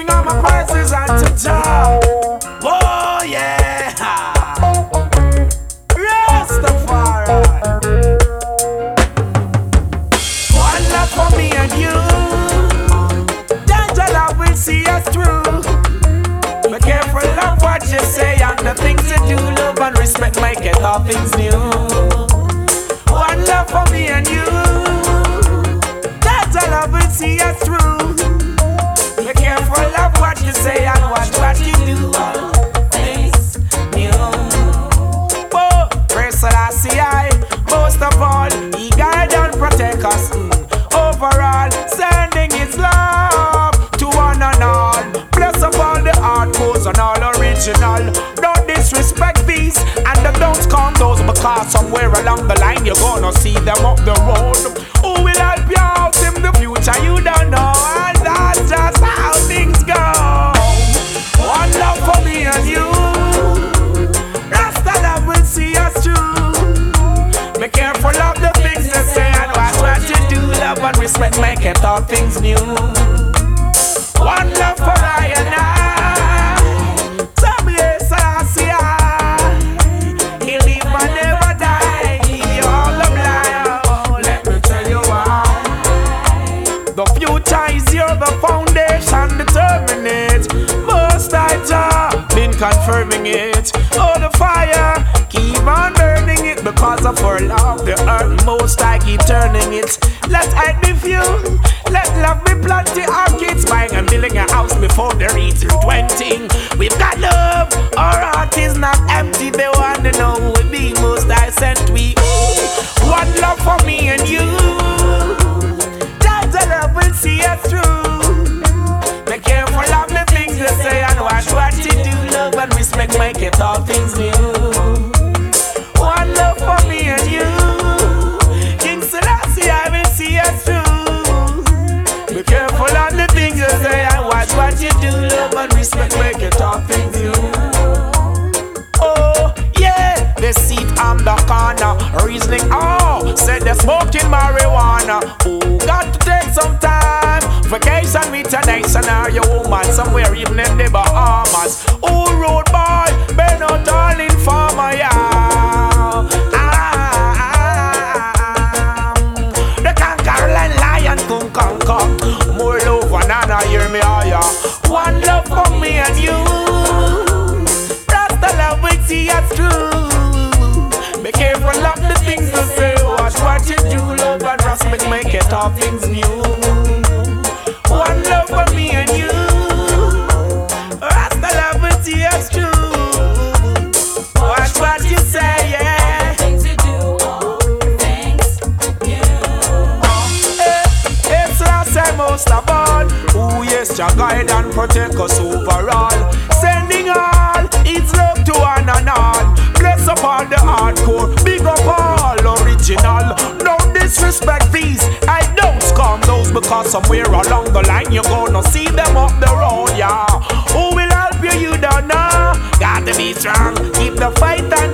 Sing all my praises unto Jah. Oh yeah, Rastafari. One love for me and you. That Jah love will see us through. Be careful of what you say and the things you do. Love and respect make it all things new. One love for me and you. That Jah love will see us through. Be careful of what you say and watch what you do. All things new. Oh, praise Selassie I. Most of all, He guide and protect us. Overall, sending His love to one and all. Bless up all the hardcores and all original. Don't disrespect these and the don't come those, because somewhere along the line you're gonna see them up the road. Who will help you out in the future? You don't know, and that's just how things go. One love for me and you. Rasta love will see us through. Be careful of the things you say and watch what you do. Love and respect make it all things new. One love for I and I. Some yes, I see I. He live and never die. He all a blind. Oh, let me tell you why. The future is here, the foundation determine it. Most I Jah been confirming it. Oh, the fire keep on burning it because of our love. The earth most I keep turning it. Let hate be few. Let love be plenty. Our kids buying and building a house before they reach 20. We've got love. Our heart is not empty. They want to know who we be. Most I sent we. One love for me and you. That the love will see us through. Be careful of the things you say and watch what you do. Love and respect make it all things new. One love for me and you. King Selassie I will see us through. Be careful of the things you say and watch what you do. Love and respect make it all things new. Oh yeah, the seat on the corner, reasoning. Oh, said they're smoking marijuana. Oh, got to take some time. Vacation with a nice and are your woman somewhere even in the Bahamas. Oh, road boy, been out all in farmer, yeah. The conqueror and lion come conquer. More love and honor, hear me, oh yeah. One love for me and you. Rasta love will see us through. Be careful of the things you say. Watch what you do. Love and respect make it all things new. One love for me and you. Rasta love will see us through. Watch what you say, yeah. Things you do, all things new. It's last time most of all. Who yes, Jah guide and protect us overall. Sending all its love to one and all. Bless up all the hardcore, big up all original. Don't disrespect these, I don't scum those, because somewhere along the line you're gonna see them up the road, yeah. Who will help you, you don't know. Gotta be strong, keep the fight and